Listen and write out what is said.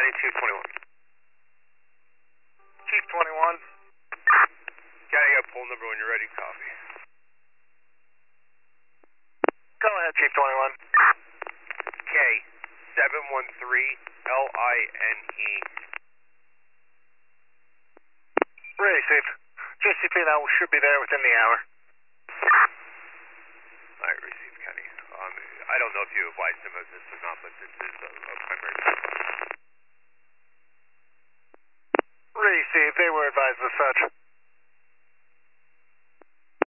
Kenny, Chief 21. Chief 21. Kenny, got poll number when you're ready, copy. Go ahead, Chief 21. K713LINE. Received. JCP now should be there within the hour. Alright, received, Kenny. I don't know if you advised him of this or not, but this is a primary. Received. They were advised as such.